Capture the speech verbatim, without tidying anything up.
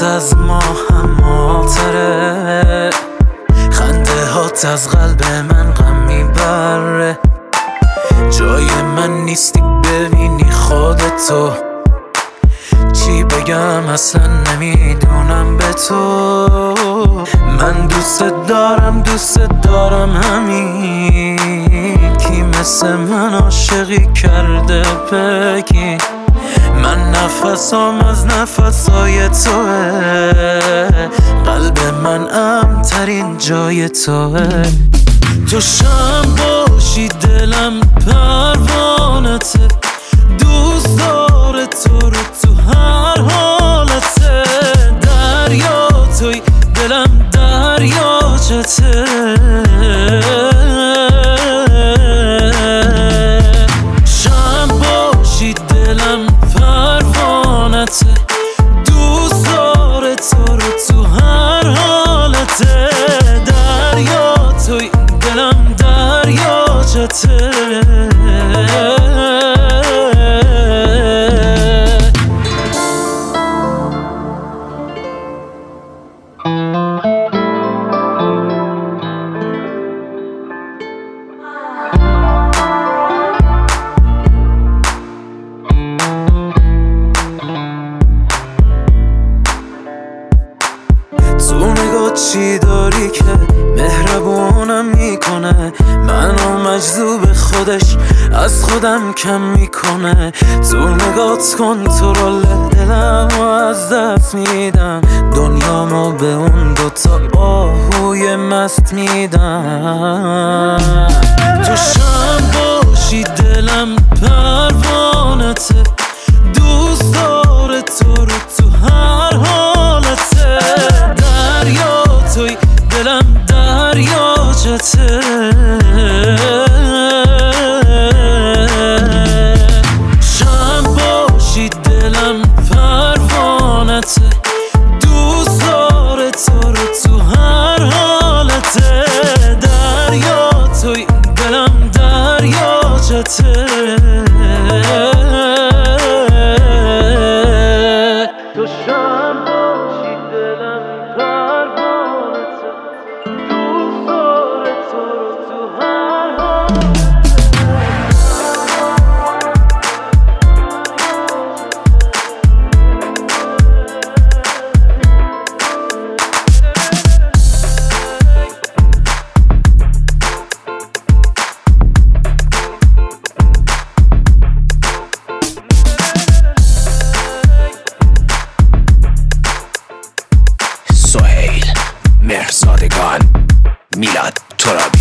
هات از ما هماتره، خنده هات از قلب من غم میبره. جای من نیستی ببینی خودتو، چی بگم اصلا نمیدونم به تو. من دوست دارم دوست دارم همین، کی مثل من عاشقی کرده بگی. من نفسام از نفسای توه، قلب من امن‌ترین جای توه. تو شم باشی دلم پروانته، دوست داره تو رو تو هر حالته. دریا توی دلم دریاچته، شم باشی دلم پروانته، دوست داره تو رو تو هر حالته. دریا توی دلم دریاچته. تو نگاه چی داری که مهربونم میکنه، منو مجذوب خودش از خودم کم میکنه. تو نگات کنترل دلم از دست میدم، دنیامو به اون دوتا آهوی مست میدم. تو شم باشی دلم پروانته، دوست داره تو رو تو هر حالته. دریا توی دلم دریاچته، شم باشی دلم پروانته، دوست داره تو رو تو هر حالته. دریا توی دلم دریاچته. تو شم باشی دلم پروانته، دوست داره تو رو تو هر سهیل مهرزادگان، میلاد ترابی.